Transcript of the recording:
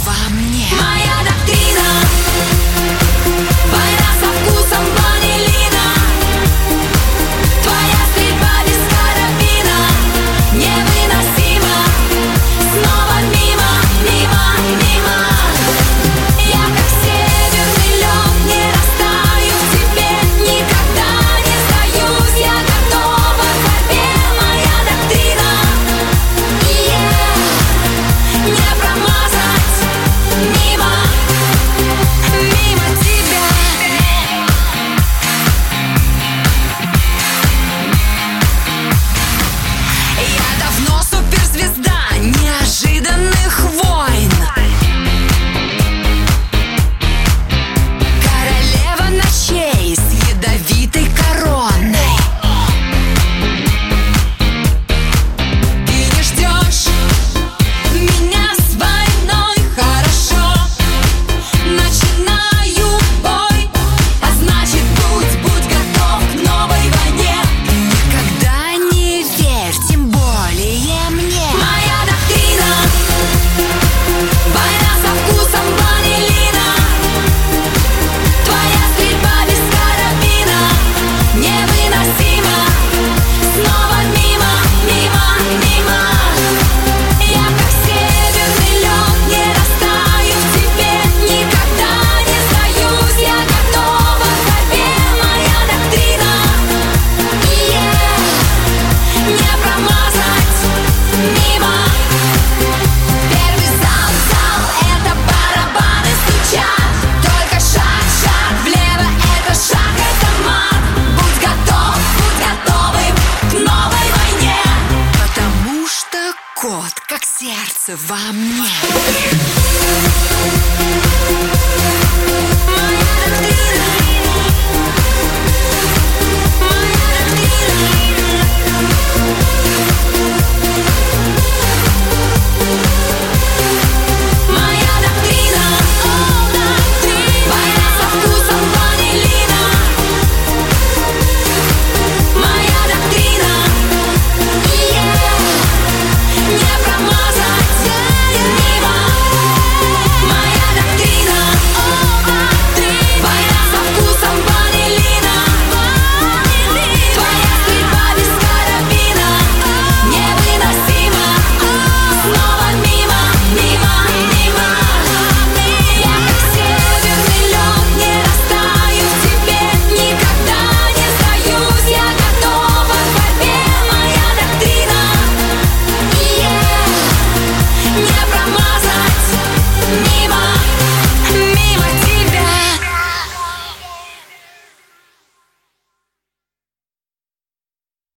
во мне. Моя доктрина. Война со вкусом ванилина. Твоя стрельба без карабина невыносима. Снова мимо, мимо, мимо. Я как северный лед не растаю в тебе. Никогда не сдаюсь, я готова к борьбе. Моя доктрина. Не промазать мимо, мимо тебя. Я давно суперзвезда неожиданных войн. Королева ночей с ядовитой короной. Ты не ждешь меня с войной, хорошо. Начинаю бой, а значит будь готов к новой войне. Никогда не верь, тем более мне. Моя доктрина. Война со вкусом ванилина. Твоя стрельба без карабина невыносима. Снова мимо, мимо, мимо. Я как северный лед не растаю в тебе. Никогда не сдаюсь, я готова к борьбе. Моя доктрина. Не промазать мимо. Первый зал, это барабаны стучат. Только шаг влево, это шаг, это мат. Будь готовым к новой войне. Потому что кот, как сердце во мне.